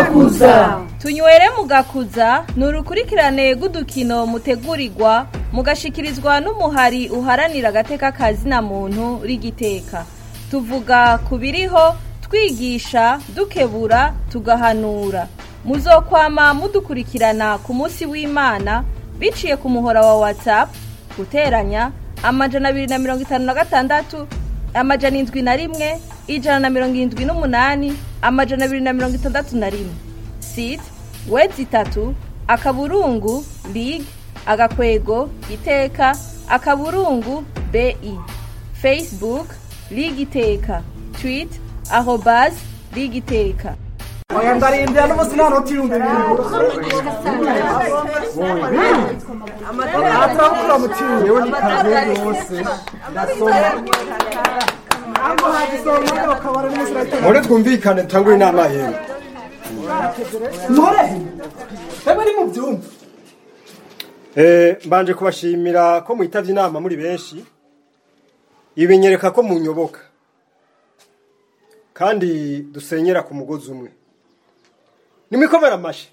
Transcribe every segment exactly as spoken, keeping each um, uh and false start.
mugakuza. Tunywere mugakuza ni urukurikirane rw'udukino mutegurirwa mugashikirizwa n'umuhari uharanira agateka kazina muntu rigiteka. Tuvuga kubiriho, twigisha, dukebura, tugahanura. Muzokwama mudukurikirana ku munsi w'Imana biciye ku muhora wa WhatsApp guteranya amajana abiri na mirongo itanu na gatandatu amajana indwi na rimwe ijana na mirongo indwi n'umunani amajana abiri na mirongo itandatu na rimwe. Site wezi itatu akaburungu lig agakwego iteka akaburungu bi. Facebook ligiteka. Tweet arobase ligiteka. Oya ndarinda n'umusinano tiyumbe bibiri. Atakura mutiye yewe nikaze yose. Ndasoma. Ambo hadisoma ko kabara n'umusirayito. Muri twumvikane tangwe inama yewe. Nore. Bebe ni mu byumba. Eh mbanje kubashimira ko muhitavye inama muri benshi. Ibinyereka ko munyoboka. Kandi dusenyera ku mugozi umwe. Nimikomera amashi.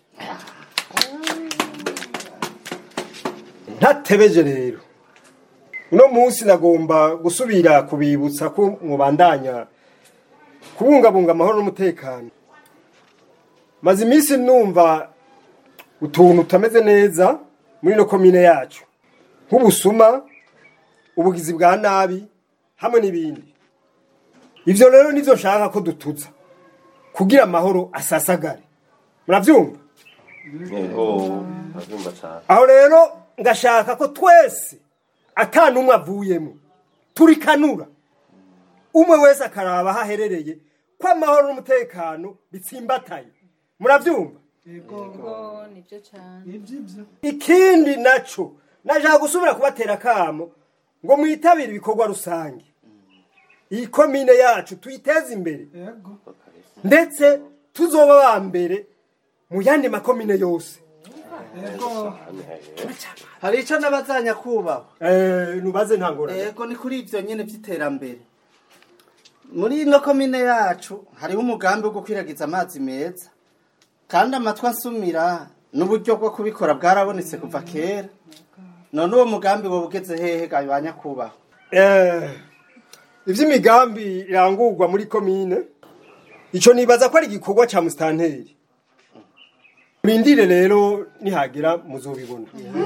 Ntatebeje rero. Uno munsi nagomba gusubira kubibutsa ko mubandanya kubungabunga amahoro n'umutekano. Maze iminsi numva utuntu utameze neza muri no komine yacu. Nk'ubusuma, ubugizi bwa nabi, hamwe n'ibindi. Ivyo rero nivyo nshaka ko dutuza kugira amahoro asasagare. Muravyumva? Yego, navyumva cyane. Aho rero ngashaka ko twese atanumwe avuyemo turikanura. Umwe wese akaraba haherereye kwa amahoro n'umutekano bitsimbataye. Muravyumva? Yego, nivyo cyane. Ikindi naco naje gusubira kubatera kamo ngo mwitabire ibikorwa rusange. Iyi komine yacu tuyiteze imbere. Yego. Ndetse tuzoba ba mbere mu yandi makomine yose. Yego. Hari ico nabazanya kubaho. Eh nubaze ntangora. Yego ni kuri ivyo nyene vy'iterambere. Muri ino komine yacu hariho umugambi wo gukwiragiza amazi meza. Kandi amatwa nsumira n'uburyo bwo kubikora bwarabonetse kuva kera. None uwo mugambi wo bugeze hehe gabanya kubaho. Eh ivy'imigambi irangurwa muri komine ico nibaza ko ari igikorwa ca mustanteri. Mindire rero nihagira muzobibona.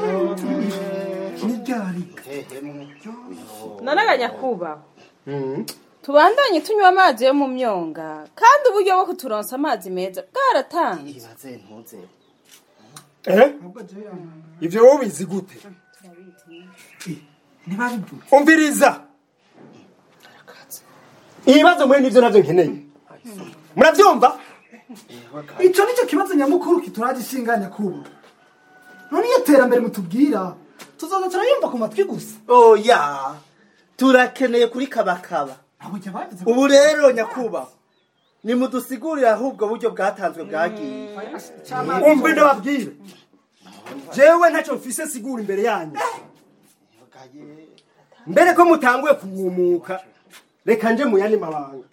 Nijari. Nanaganya kuba. Mhm. Tubandanye tunywa amazi yo mu myonga kandi uburyo bwo kuturonsa amazi meza bwaratanze. Ibaze ntuze. Eh? Ivyo wowe bizi gute? Nibarimvu. Umviriza. Ibibazo mwe nivyo navyo nkeneye. Muravyumva? Ico nico kibazo nyamukuru kituragishinganya kuba. None iyo terambere mutubwira tuzoza turayumva ku matwi gusa. Oya. Turakeneye kuri kabakaba. Abo cyabavuze. Ubu rero nyakuba. Ni mudusigurira ahubwo buryo bwatanzwe bwagiye. Umve ndababwira. Jewe ntaco mfise sigura imbere yanyu. Mbere ko mutanguye kugumuka reka nje mu yandi mabanga.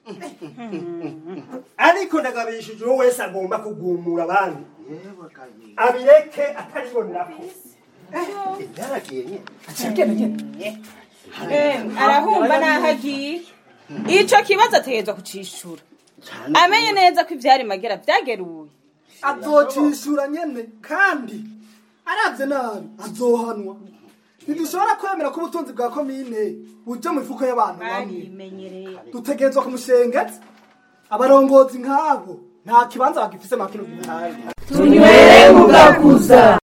Ariko ndagabishije wowe wese agomba kugumura abandi. Abireke ataribonako. Yaragiye nye. Akigene nyene. Eh, arahumba nahagiye. Ico kibazo ategezwa kucishura. Amenye neza ko ivyari magera vyageruye. Azocishura nyene kandi aravye nabi azohanwa. Ntidushobora kwemera ko ubutunzi bwa komine buje mu ifuko y'abantu bamwe. Imenyereye. Dutegerezwa kumushengetsa. Abarongozi nk'abo nta kibanza bagifise makino. Tunywere mugakuza.